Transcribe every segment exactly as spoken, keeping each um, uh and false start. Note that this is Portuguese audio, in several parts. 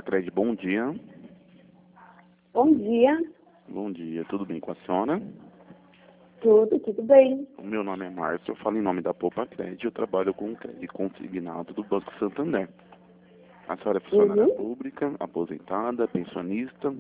Pacred, bom dia. Bom dia. Bom dia, tudo bem com a senhora? Tudo, tudo bem. O meu nome é Márcio, eu falo em nome da Pacred, eu trabalho com crédito consignado do Banco Santander. A senhora é funcionária Uhum. pública, aposentada, pensionista?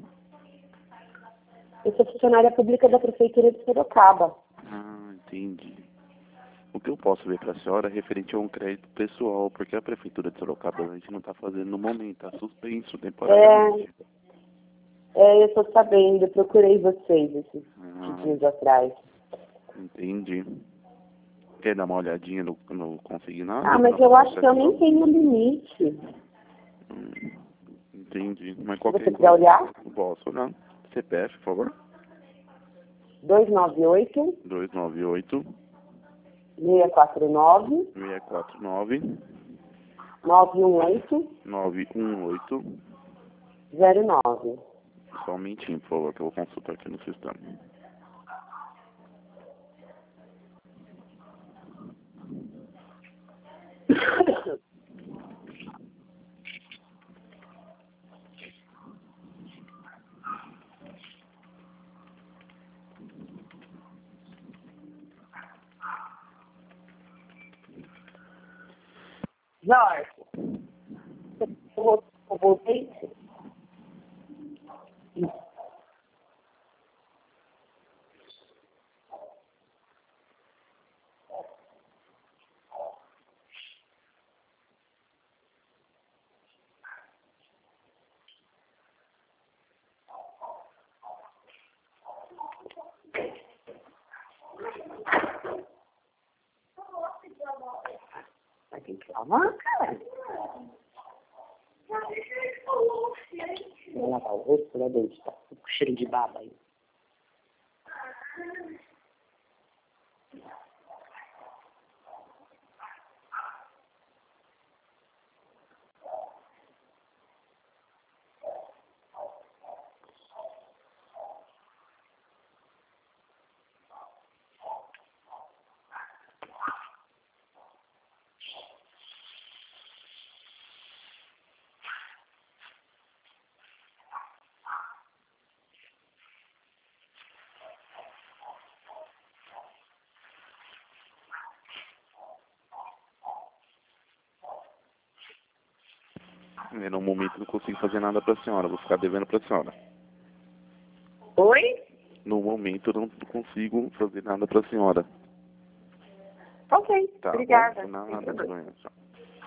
Eu sou funcionária pública da Prefeitura de Sorocaba. Ah, entendi. O que eu posso ver para a senhora é referente a um crédito pessoal, porque a Prefeitura de Sorocaba a gente não está fazendo no momento, está suspenso temporariamente. É, é, eu estou sabendo, eu procurei vocês esses Ah, dias atrás. entendi. Quer dar uma olhadinha no, no consignado? Ah, mas Pra eu ver acho se é que eu nem só- tenho limite. Hum, entendi. Mas Se qualquer você quiser coisa, olhar, eu posso, né? C P F, por favor. dois nove oito, dois nove oito, seis quatro nove, seis quatro nove, nove um oito, nove um oito. zero nove. Só um minutinho, por favor, que eu vou consultar aqui no sistema. Jorge, eu voltei. Vai ter que lavar, cara. Vou lavar o rosto, né, dente, tá com cheiro de baba aí. É, no momento não consigo fazer nada para a senhora, vou ficar devendo para a senhora. Oi? No momento não consigo fazer nada para a senhora. Ok, Tá obrigada. bom? Nada, não é só.